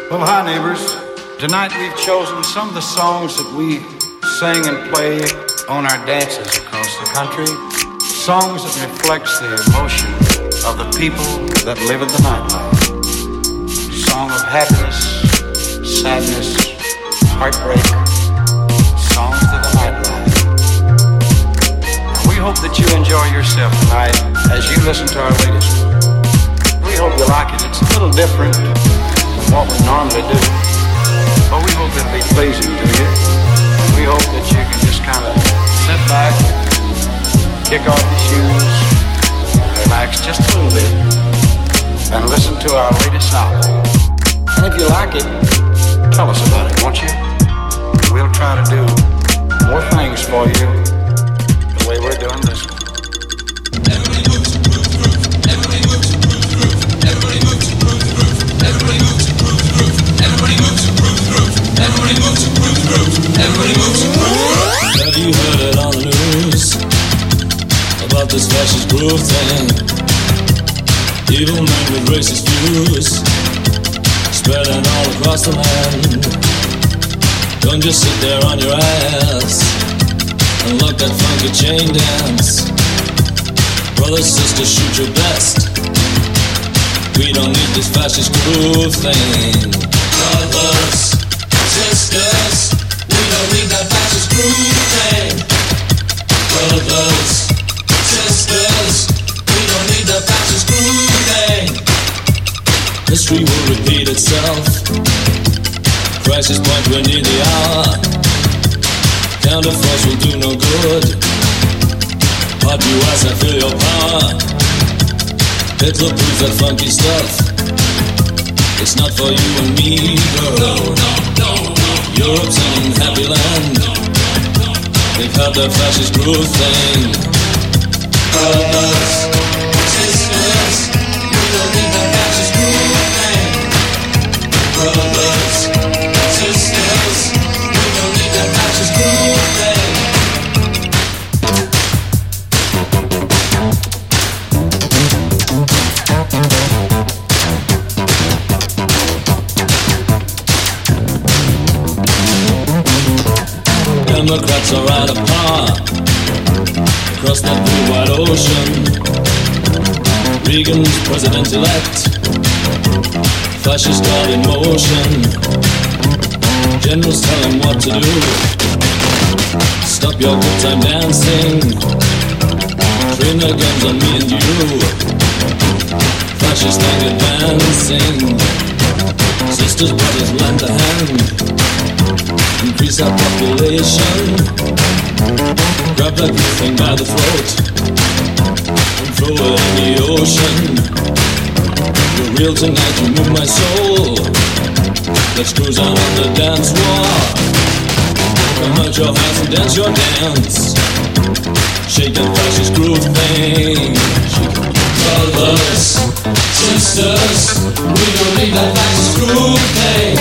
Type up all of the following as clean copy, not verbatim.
Well, hi, neighbors. Tonight we've chosen some of the songs that we sing and play on our dances across the country. Songs that reflects the emotion of the people that live in the nightlife. Song of happiness, sadness, heartbreak. Songs to the nightlife. We hope that you enjoy yourself tonight as you listen to our latest. We hope you like it. It's a little different from what we normally do, but we hope it'll be pleasing to you. We hope that you can just kind of sit back, kick off your shoes, relax just a little bit, and listen to our latest album. And if you like it, tell us about it, won't you? We'll try to do more things for you the way we're doing this one. Everybody moves to groove the groove. Everybody moves to groove the groove. Everybody moves to groove the groove. Everybody moves to groove the groove. Everybody moves to groove the groove. Everybody moves to groove the groove. Everybody moves to groove the groove. Have you heard it on the news about this fascist groove thing? Evil men with racist views spreading all across the land. Don't just sit there on your ass and look that funky chain dance. Brothers, sisters, shoot your best. We don't need this fascist groove thing. Brothers, sisters, we don't need that fascist groove thing. Brothers, sisters, we don't need that fascist groove thing. History will repeat itself. Crisis point, we're near the hour. Counterforce will do no good. Hot US, I feel your power. Hitler proves that funky stuff. It's not for you and me, girl. No. Europe's an unhappy land. They've had their fascist groove thing. Brothers, sisters, we don't need that fascist groove thing. Brothers, sisters, we don't need that fascist groove thing. Democrats are at a par across that blue wide ocean. Reagan's president-elect, fascist God in motion. Generals tell him what to do. Stop your good time dancing. Train their guns on me and you. Fascist thing advancing. Sisters, brothers, lend a hand. Increase our population. Grab that good thing by the throat and throw it in the ocean. You're real tonight, you move my soul. Let's cruise on the dance floor. Come out your hands and dance your dance. Shake that fascist groove thing. Brothers, sisters, we don't need that fascist groove thing.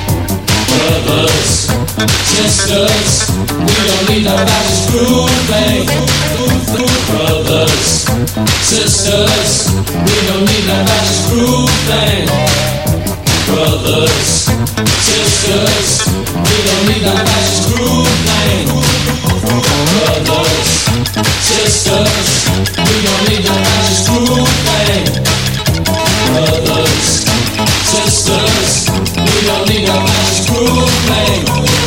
Brothers, sisters, we don't need that fascist groove thing. Brothers, sisters, we don't need that fascist groove thing. Brothers, sisters, we don't need that fascist groove thing. Brothers, sisters, we don't need that fascist groove thing. Brothers, sisters, we don't need that fascist groove thing.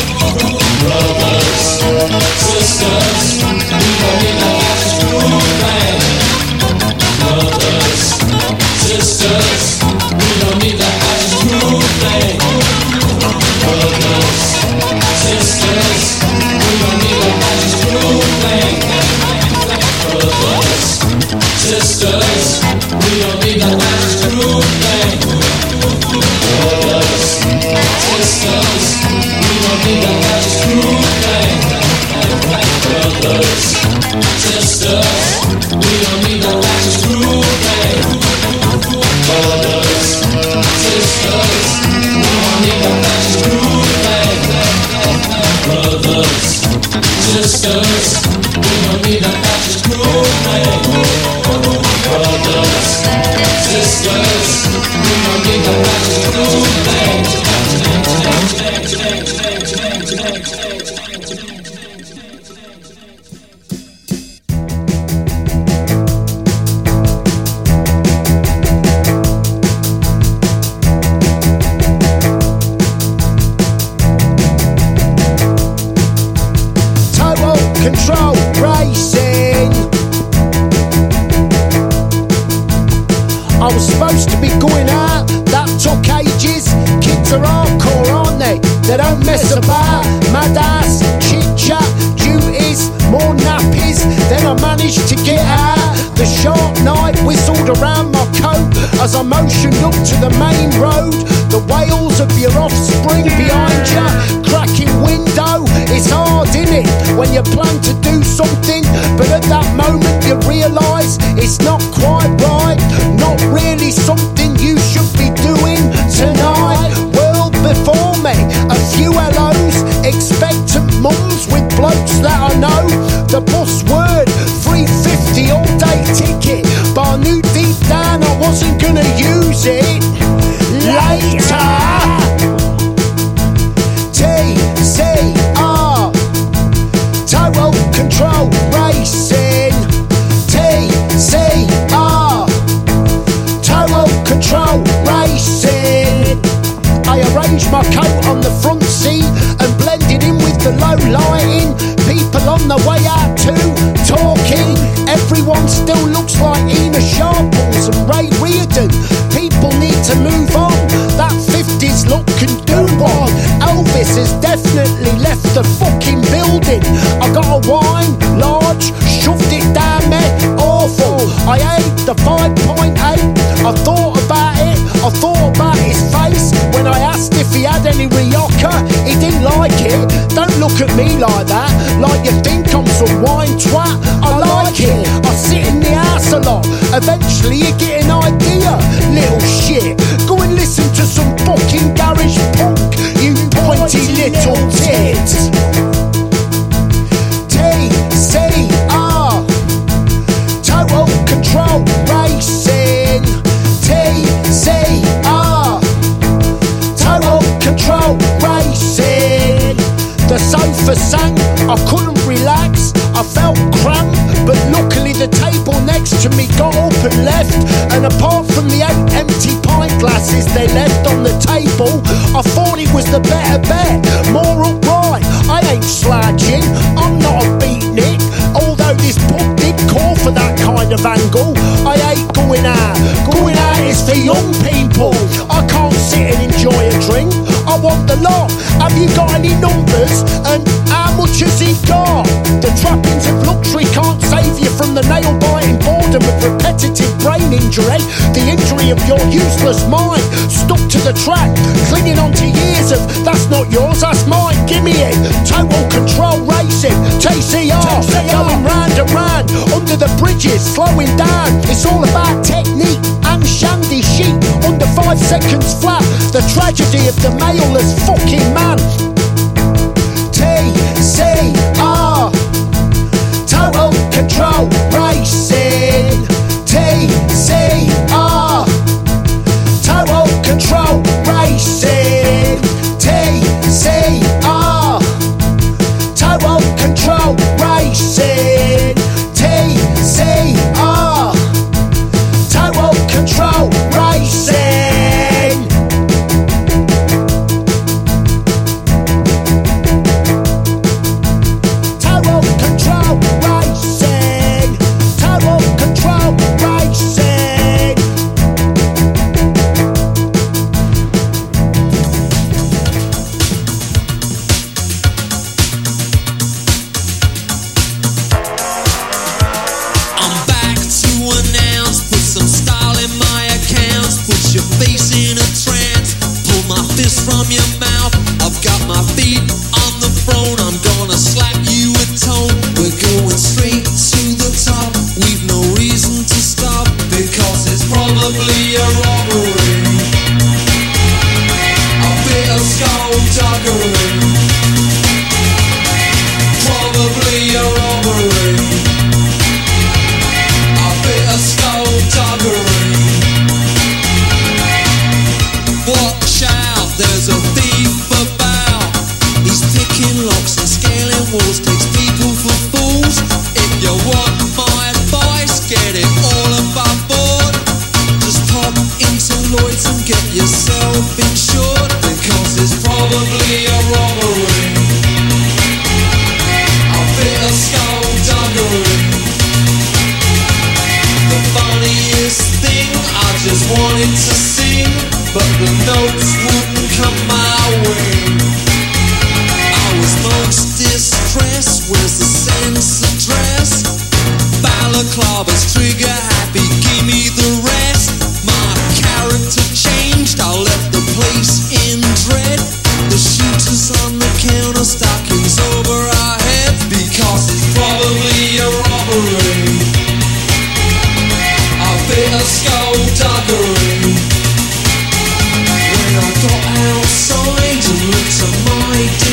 Brothers, sisters, we don't need that fascist groove thing. Brothers, sisters, we don't need that fascist groove thing. Brothers, sisters, we don't need that fascist groove thing. Brothers, sisters, we don't need that fascist groove thing. Brothers, sisters, we don't need that fascist groove thing. Brothers, sisters, we don't need that fascist groove thing. Brothers, sisters, we don't need that fascist groove thing. Brothers, sisters, we don't need that fascist groove thing. Brothers, sisters, we don't need that fascist groove thing. Kids are hardcore, aren't they? They don't mess about. Mad ass, chit chat, duties, more nappies. Then I managed to get out. The sharp night whistled around my coat as I motioned up to the main road. The wails of your offspring behind ya, cracking window. It's hard, innit, when you plan to do something, but at that moment you realise it's not quite right. Not really something you should be doing tonight. World before me, a few hellos, expectant mums with blokes that I know. The bus word, 350 all day ticket, but I knew deep down I wasn't gonna use it. Later, TCR, total control racing. TCR, total control racing. I arranged my coat on the front seat and blended in with the low lighting. People on the way out too, talking. Everyone still looks like Ina Sharples and Ray Reardon. People need to move on. That 50s look can do one. Elvis has definitely left the fucking building. I got a wine, large, shoved it down me, awful. I ate the 5.8. I thought about it. I thought about his face when I asked if he had any Rioja. He didn't like it. Don't look at me like that, like you think I'm some wine twat. I like it. I sit in the house a lot. Eventually you get an idea, little shit. Go and listen to some fucking garage punk, you pointy little tits. TCR, total control racing. TCR, total control racing. The sofa sang, I couldn't relax, I felt cramped, but luckily the table next to me got up and left. And apart from the 8 empty pint glasses they left on the table, I thought it was the better bet, more upright. I ain't slouching, I'm not a beatnik, although this pub did call for that kind of angle. I hate going out. Going out is for young people. I can't sit and enjoy a drink, I want the lot. Have you got any numbers? And how much has he got? The trappings of luxury can't save you from the nail-biting boredom of repetitive brain injury. The injury of your useless mind, stuck to the track, clinging on to years of that's not yours, that's mine, give me it. Total control racing, TCR, going round and round, under the bridges, slowing down. It's all about technique and shandy sheet, under 5 seconds flat. The tragedy of the male-less fucking man. TCR, total control racing. TCR, total control racing. TCR, total control racing. TCR, total control racing. Total control racing. Total control racing. I'm back to announce, put some style in my accounts, put your face in a trance, pull my fist from your mouth. I've got my feet on the throne, I'm gonna slap you a tone. We're going straight to the top, we've no reason to stop, because it's probably a robbery, a bit of skullduggery, probably a robbery, a bit of skullduggery. Watch out, there's a thief about. He's picking locks and scaling walls, takes people for fools. If you want my advice, get it all above board. Just pop into Lloyd's and get yourself insured, because it's probably a robbery, a bit of skullduggery. The funniest thing, I just wanted to sing, but the notes wouldn't come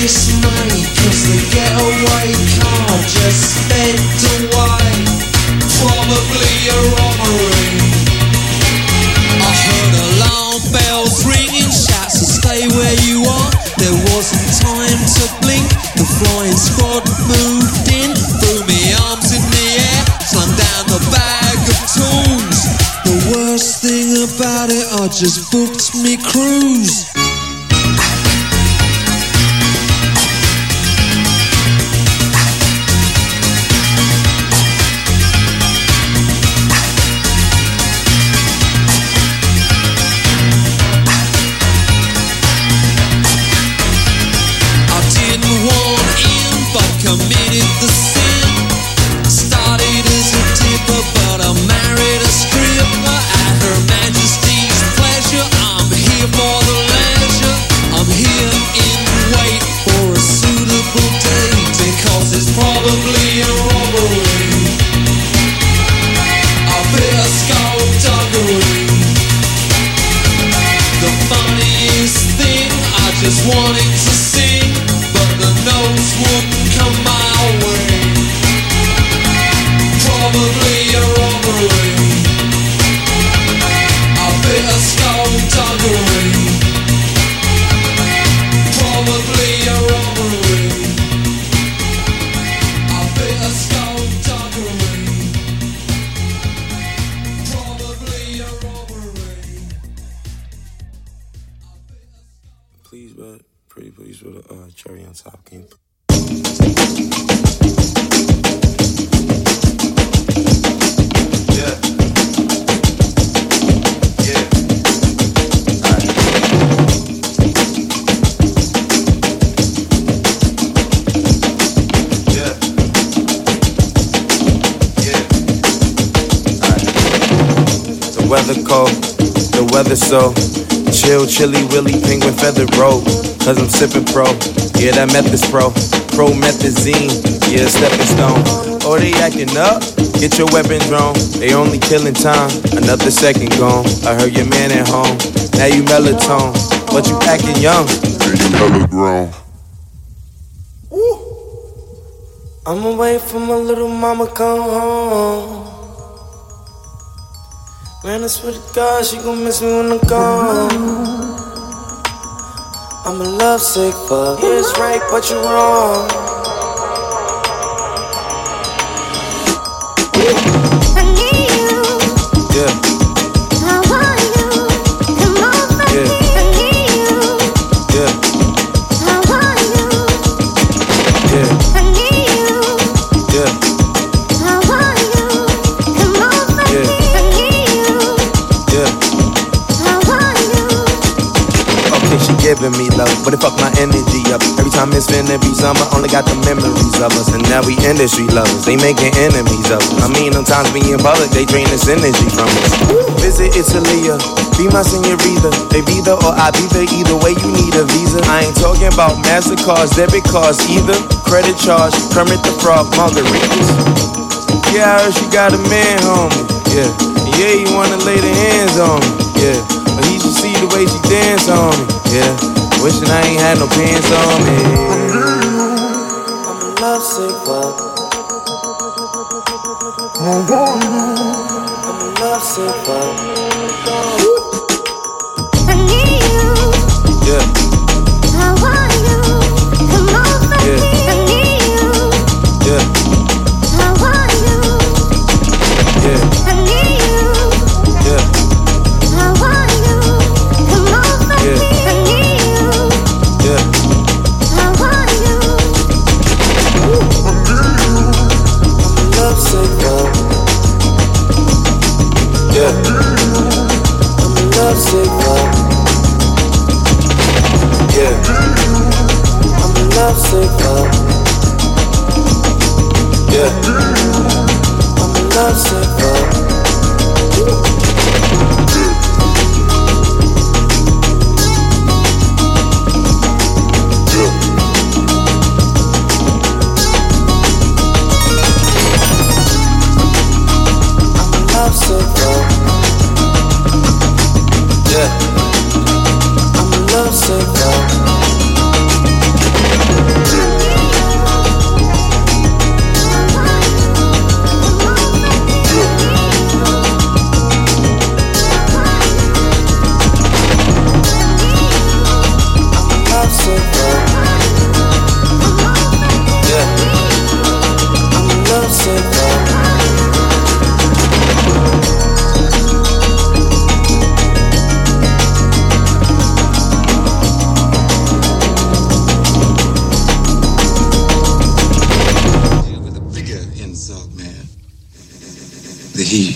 dismay, 'cause the getaway car just sped away. Probably a robbery. I heard alarm bells ringing, shouts to stay where you are. There wasn't time to blink. The flying squad moved in, threw me arms in the air, slung down the bag of tools. The worst thing about it, I just booked me cruise. Committed the sin. Started as a tipper, but I married a stripper at Her Majesty's pleasure. I'm here for the leisure. I'm here in wait for a suitable date, because it's probably a robbery. A bit of skullduggery. The funniest thing, I just wanted to sing, but the notes wouldn't come my way. Probably a robbery. A bit of skullduggery. Probably a robbery. A bit of skullduggery. Probably a robbery. Please, but pretty please with a cherry on top. Can you? Weather cold, the weather so chill, chilly, willy, penguin, feather roll. Cause I'm sipping pro, yeah, that meth is pro. Promethazine, yeah, stepping stone. Oh, they acting up, get your weapon drawn. They only killing time, another second gone. I heard your man at home, now you melatonin, but you acting young. And you hella grown. I'ma wait for my little mama come home. Man, I swear to God, she gon' miss me when I'm gone. I'm a lovesick fuck. Yeah, it's right, but you're wrong. I need you. Yeah. I want you. Come over Yeah. here. I need you. Yeah. I want you. Yeah. I need you. Yeah. I want you. Come over Yeah. here. I need you. Yeah. I want you. Okay, she giving me love, but it fuck my energy up. Every time it's finna be summer, only got the memories of us. And now we industry lovers, they making enemies of us. I mean, sometimes we in public, they drain this energy from us. Visit Italia, be my senorita. They be there or I be there, either way you need a visa. I ain't talking about MasterCards, debit cards either. Credit charge, Kermit the Frog, margaritas. Yeah, I heard she got a man, homie. Yeah, yeah, you wanna lay the hands on me. Yeah, but he should see the way she dance on me. Yeah, wishing I ain't had no pants on me. I'm a lovesick fuck. I'm a lovesick fuck. I need you. Yeah, I want you. Come over Yeah. here. I need you. yeah, I want you. yeah, I need you. yeah, I want you. Come over Yeah. here. I need you. yeah. I want you. I'm a lovesick fuck. Yeah, I'm a lovesick fuck. Yeah, I'm a lovesick fuck. Yeah, I'm a lovesick fuck. Lovesick fuck. Yeah, I'm a lovesick fuck.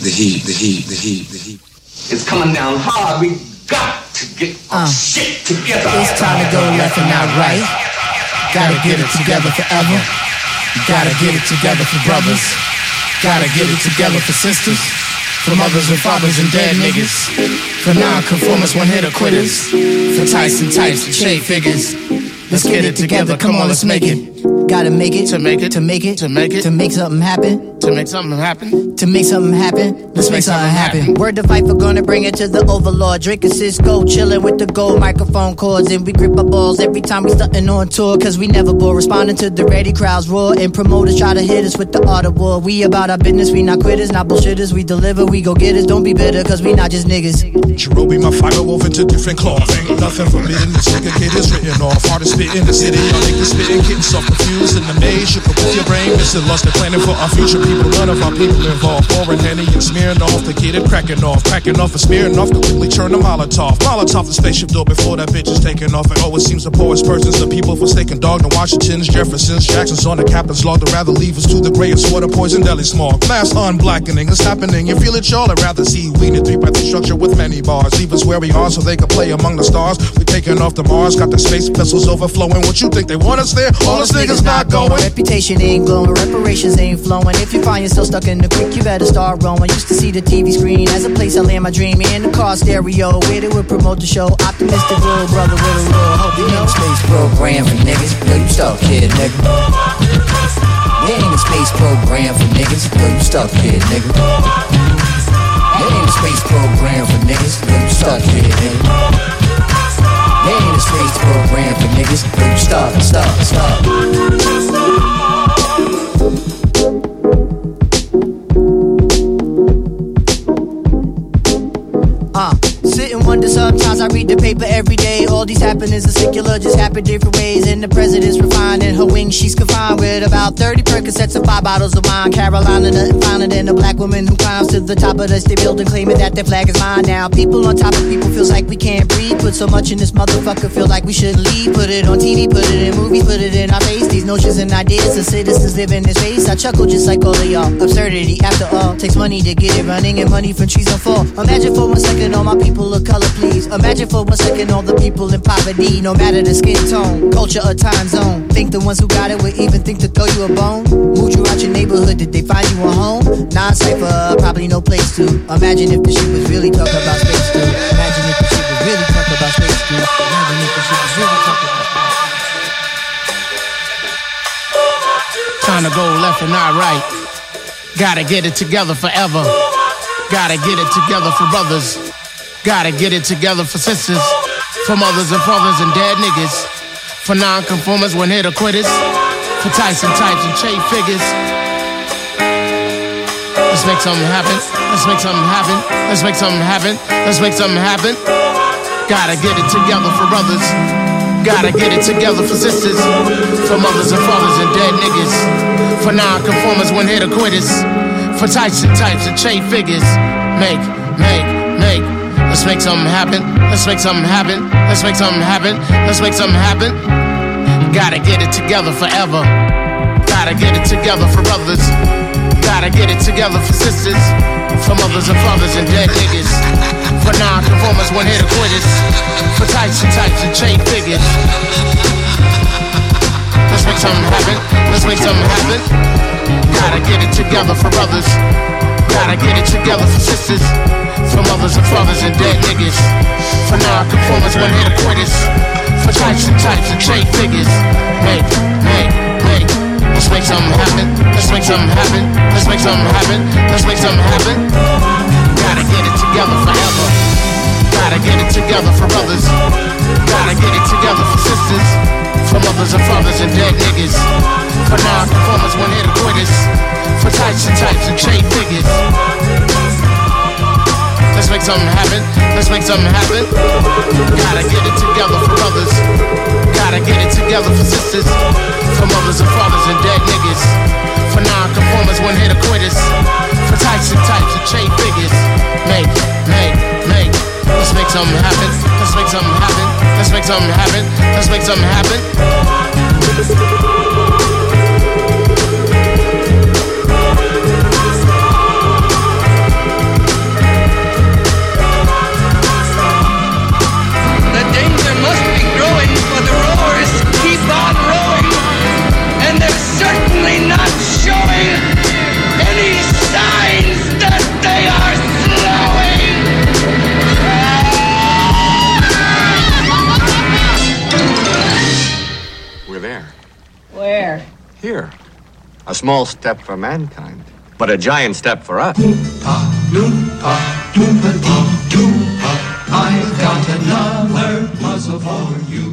It's coming down hard. We got to get our shit together. It's time to go left and not right. Gotta get it together forever. Gotta get it together for brothers. Gotta get it together for sisters. For mothers and fathers and dead niggas. For non-conformists, one-hitter quitters. For Tyson types and shade figures. Let's get it together, come on, let's make it. Gotta make it, to make it, to make it, to make it, to make something happen, to make something happen, to make something happen, let's make something happen. Word to fight for, gonna bring it to the overlord. Drinking Cisco, chilling with the gold microphone cords. And we grip our balls every time we stuntin' on tour. Cause we never bore, responding to the ready crowds roar. And promoters try to hit us with the art of war. We about our business, we not quitters, not bullshitters. We deliver, we go get it, don't be bitter, cause we not just niggas. Cherubi, my fiber woven to different cloth. Ain't nothing forbidden, this nigga kid is written off. Hardest spit in the city, y'all niggas spitting, getting so confused in the maze. You can put your brain missing, lost and planning for our future people. None of our people involved. Pouring Henny and smearing off to get it cracking off and smearing off to quickly turn the Molotov. Molotov the spaceship door before that bitch is taking off. And oh, it seems the poorest persons, the people forsaken dog, the Washingtons, Jeffersons, Jacksons on the captain's log. They'd rather leave us to the grayest water, poison deli smog. Mass unblackening is happening. You feel it, y'all? I'd rather see we in a 3x3 structure with many bars. Leave us where we are so they can play among the stars. We taking off to Mars, got the space vessels overflowing. What you think they want us there? All us niggas not going. Reputation ain't glowing, reparations ain't flowing. If you find yourself stuck in the creek, you better start rowing. Used to see the TV screen as a place I land my dream. In the car stereo, where they would promote the show. Optimistic little brother with a real hope. You know, space program for niggas. Yo, you stuck, kid, nigga. There ain't a space program for niggas. Yo, you stuck, kid, nigga. There ain't a space program for niggas. Yo, you stuck, kid, nigga. There ain't a space program for niggas. Yo, you stuck. Sit and wonder sometimes. I read the paper every day. All these happenings are secular, just happen different ways. And the president's refined in her wings, she's confined with about 30 Percocets and 5 bottles of wine. Carolina, nothing finer than a black woman who climbs to the top of the state building, claiming that their flag is mine. Now people on top of people feels like we can't breathe. Put so much in this motherfucker, feel like we shouldn't leave. Put it on TV, put it in movies, put it in our face. These notions and ideas of citizens live in this space. I chuckle just like all of y'all. Absurdity, after all, takes money to get it running, and money from trees don't fall. Imagine for 1 second all my people of color, please. Imagine for 1 second all the people in poverty, no matter the skin tone, culture or time zone. Think the ones who got it would even think to throw you a bone? Moved you out your neighborhood, did they find you a home? Non-cypher, probably no place to. Imagine if the shit was really talking about space too. Imagine if the shit was really talking about space too. Imagine if the shit was really talking about space. Time to go left and not right. Gotta get it together forever. Gotta get it together for brothers. Gotta get it together for sisters. For mothers and fathers and dead niggas. For non-conformists, one-hitter quitters. For Tyson types and shade figures. Let's make something happen. Let's make something happen. Let's make something happen. Let's make something happen. Gotta get it together for brothers. Gotta get it together for sisters. For mothers and fathers and dead niggas. For non-conformists, one-hitter quitters. For Tyson types and shade figures. Make. Let's make something happen. Let's make something happen. Let's make something happen. Let's make something happen. Gotta get it together forever. Gotta get it together for brothers. Gotta get it together for sisters. For mothers and fathers and dead niggas. For non-conformists, one-hitter quitters. For types and chain figures. Let's make something happen. Let's make something happen. Gotta get it together for brothers. Gotta get it together for sisters. For mothers and fathers and dead niggas. For non-conformists, one-hitter quitters. For types and chain figures. Make. Let's make something happen. Let's make something happen. Let's make something happen. Let's make something happen. Gotta get it together forever. Gotta get it together for brothers. Gotta get it together for sisters. For mothers and fathers and dead niggas. For non-conformists, one-hitter quitters. For types and chain figures. Let's make something happen. Let's make something happen. Gotta get it together for brothers. Gotta get it together for sisters. For mothers and fathers and dead niggas. For non-conformists, one-hitter quitters. For types and chain figures. Make. Let's make something happen. Let's make something happen. Let's make something happen. Let's make something happen. of air. Where? Here. A small step for mankind, but a giant step for us. I've got another puzzle for you.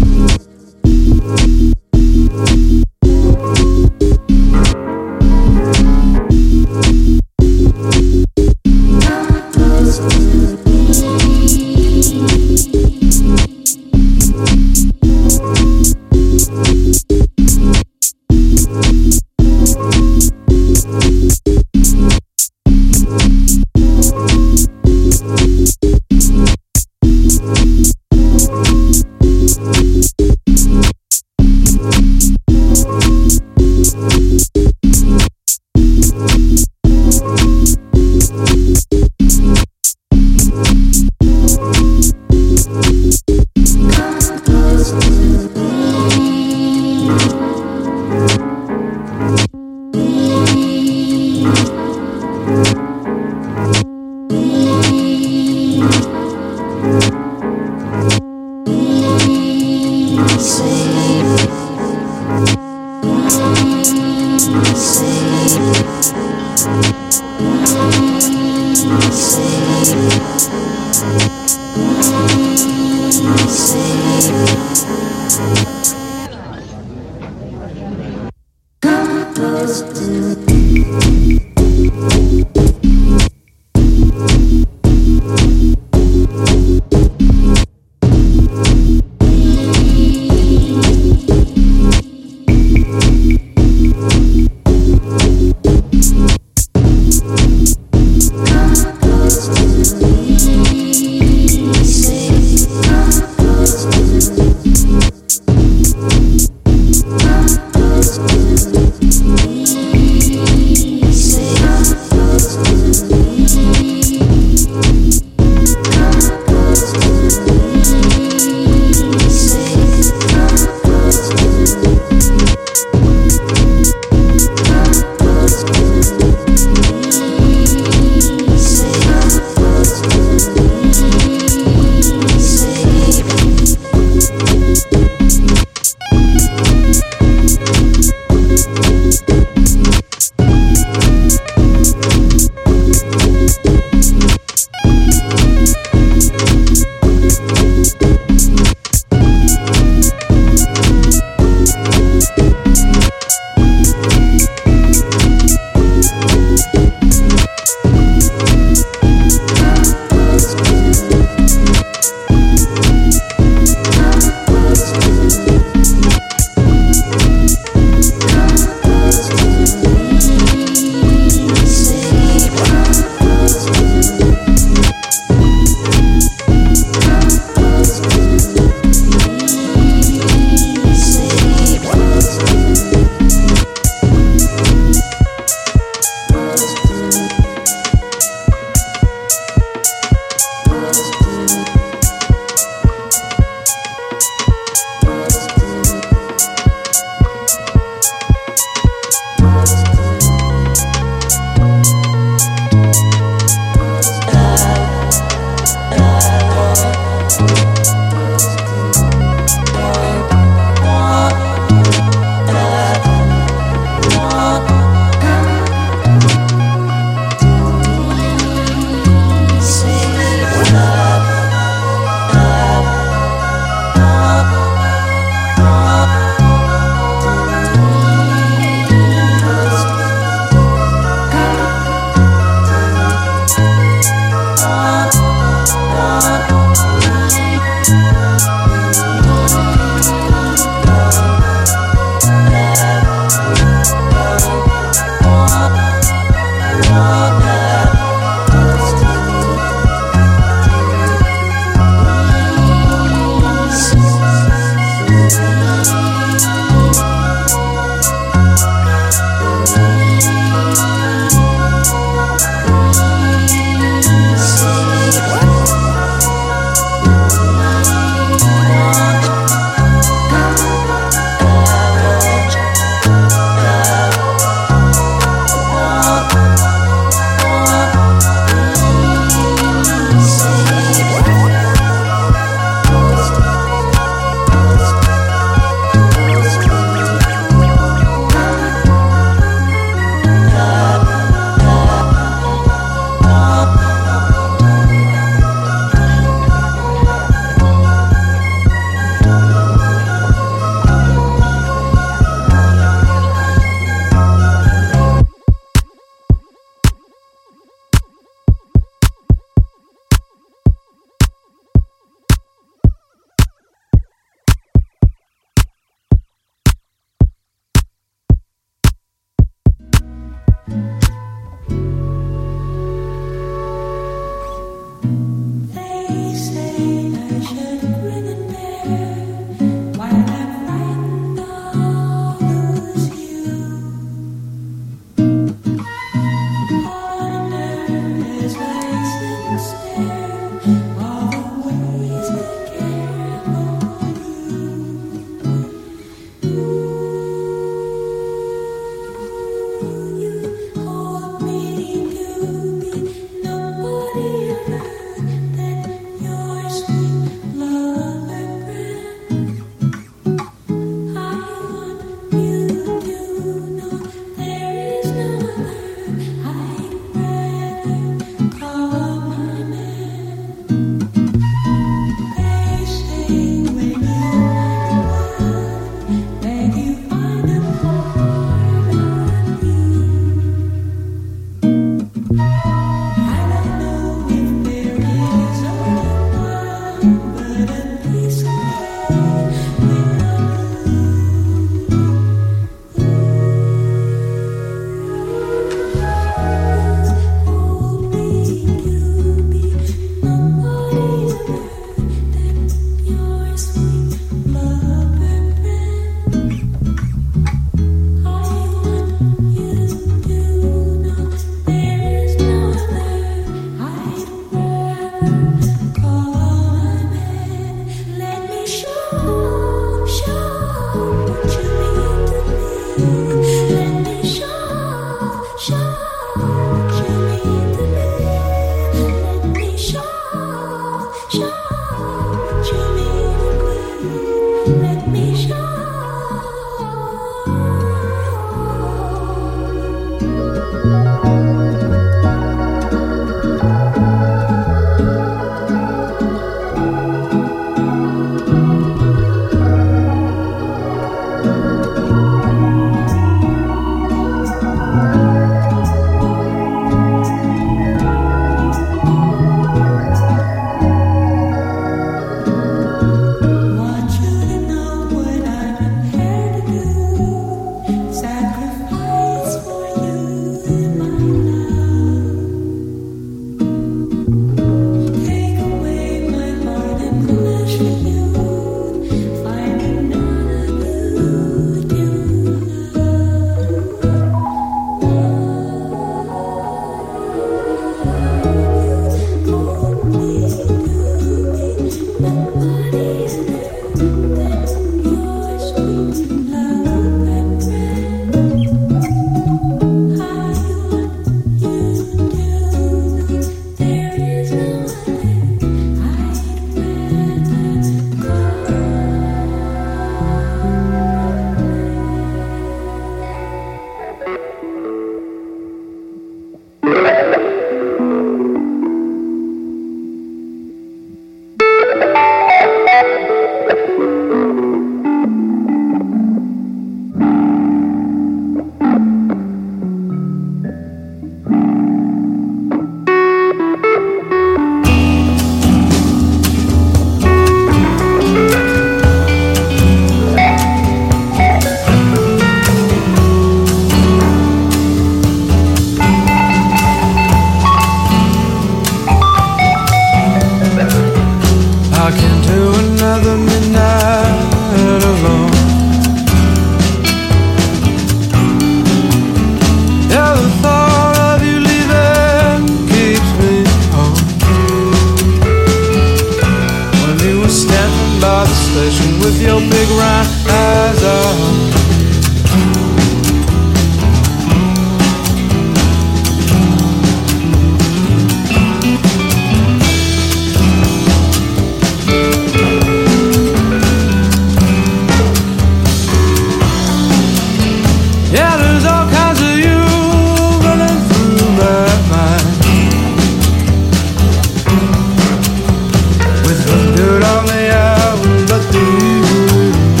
Good on the hour, but the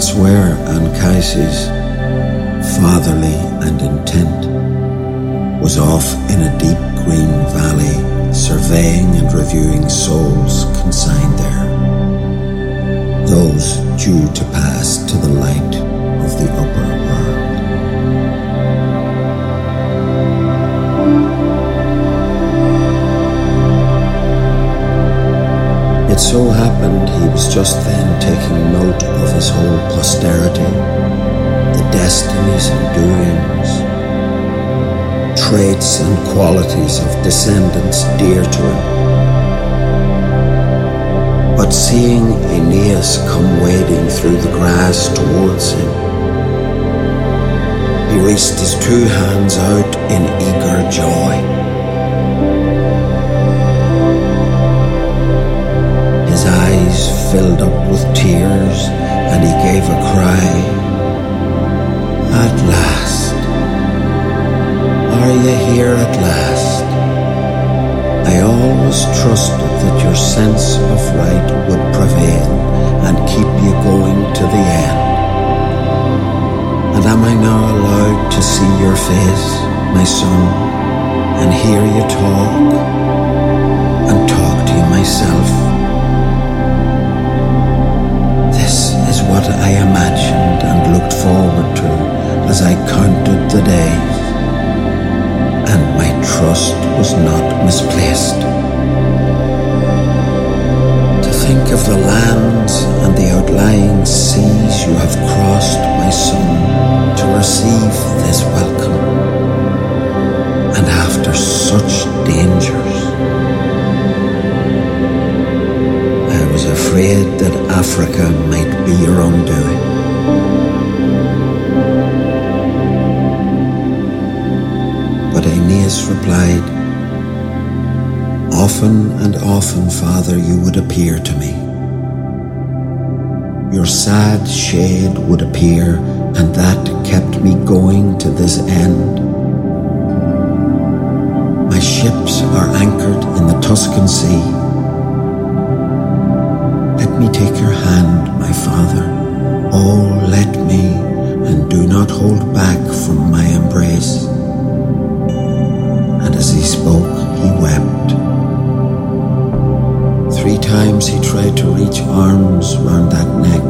Elsewhere, Anchises, fatherly and intent, was off in a deep green valley, surveying and reviewing souls consigned there, those due to pass to the light of the upper world. It so happened he was just then taking note of his whole posterity, the destinies and doings, traits and qualities of descendants dear to him. But seeing Aeneas come wading through the grass towards him, he reached his two hands out in eager joy. His eyes filled up with tears, and he gave a cry. At last! Are you here at last? I always trusted that your sense of right would prevail and keep you going to the end. And am I now allowed to see your face, my son, and hear you talk, and talk to you myself? This is what I imagined and looked forward to as I counted the days, and my trust was not misplaced. To think of the lands and the outlying seas you have crossed, my son, to receive this welcome, and after such dangers. I was afraid that Africa might be your undoing. But Aeneas replied, often and often, Father, you would appear to me. Your sad shade would appear, and that kept me going to this end. My ships are anchored in the Tuscan Sea. Let me take your hand, my Father. Oh, let me, and do not hold back from my embrace. And as he spoke, he wept. 3 times he tried to reach arms round that neck.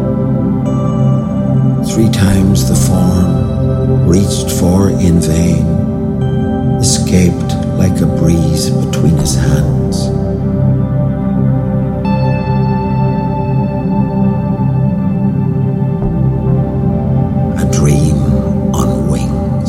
3 times the form, reached for in vain, escaped like a breeze between his hands. A dream on wings.